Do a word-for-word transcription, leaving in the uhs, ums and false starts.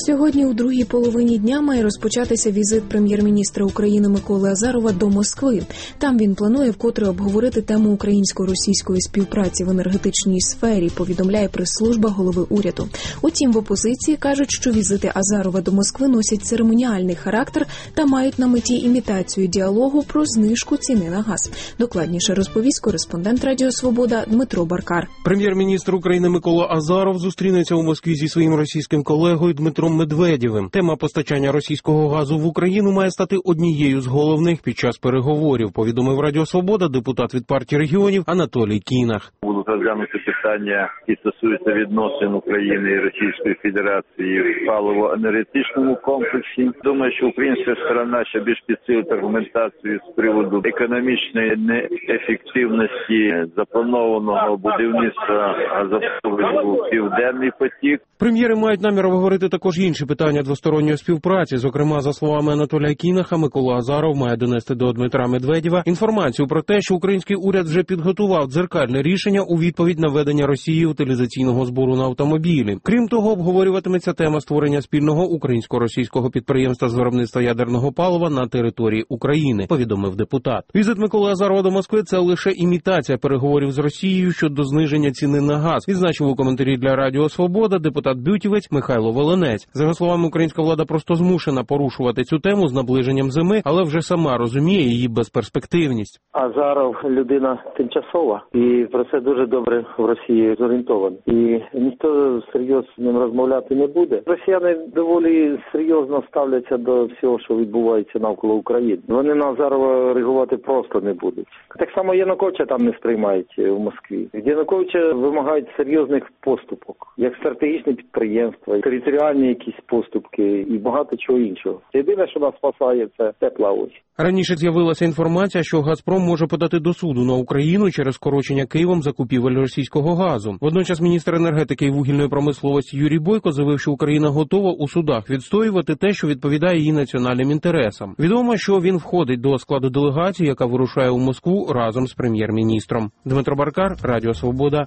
Сьогодні у другій половині дня має розпочатися візит прем'єр-міністра України Миколи Азарова до Москви. Там він планує вкотре обговорити тему українсько-російської співпраці в енергетичній сфері, повідомляє прес-служба голови уряду. Утім, в опозиції кажуть, що візити Азарова до Москви носять церемоніальний характер та мають на меті імітацію діалогу про знижку ціни на газ. Докладніше розповість кореспондент Радіо Свобода Дмитро Баркар. Прем'єр-міністр України Микола Азаров зустрінеться у Москві зі своїм російським колегою Дмитром Медведєвим. Тема постачання російського газу в Україну має стати однією з головних під час переговорів, повідомив Радіо Свобода депутат від партії регіонів Анатолій Кінах. Будуть розглянути питання, які стосуються відносин України і Російської Федерації в паливо-енергетичному комплексі. Думаю, що українська сторона ще більш підсилить аргументацію з приводу економічної неефективності запланованого будівництва газопроводу «Південний потік». Прем'єри мають намір обговорити також інші питання двосторонньої співпраці. Зокрема, за словами Анатолія Кінаха, Микола Азаров має донести до Дмитра Медведєва інформацію про те, що український уряд вже підготував дзеркальне рішення у відповідь на введення Росії утилізаційного збору на автомобілі. Крім того, обговорюватиметься тема створення спільного українсько-російського підприємства з виробництва ядерного палива на території України, повідомив депутат. Візит Миколи Азарова до Москви – це лише імітація переговорів з Росією щодо зниження ціни на газ, відзначив у коментарі для Радіо Свобода депутат Бютівець Михайло Волинець. За його словами, українська влада просто змушена порушувати цю тему з наближенням зими, але вже сама розуміє її безперспективність. Азаров – людина тимчасова, і про це дуже добре в Росії зорієнтований. І ніхто серйозно з ним розмовляти не буде. Росіяни доволі серйозно ставляться до всього, що відбувається навколо України. Вони на Азарова реагувати просто не будуть. Так само Януковича там не сприймають у Москві. Від Януковича вимагають серйозних поступок, як стратегічне підприємства, територіальні якісь поступки і багато чого іншого. Єдине, що нас спасає, це тепла ось. Раніше з'явилася інформація, що «Газпром» може подати до суду на Україну через скорочення Києвом закупівель російського газу. Водночас міністр енергетики і вугільної промисловості Юрій Бойко заявив, що Україна готова у судах відстоювати те, що відповідає її національним інтересам. Відомо, що він входить до складу делегації, яка вирушає у Москву разом з прем'єр-міністром. Дмитро Баркар, Радіо Свобода.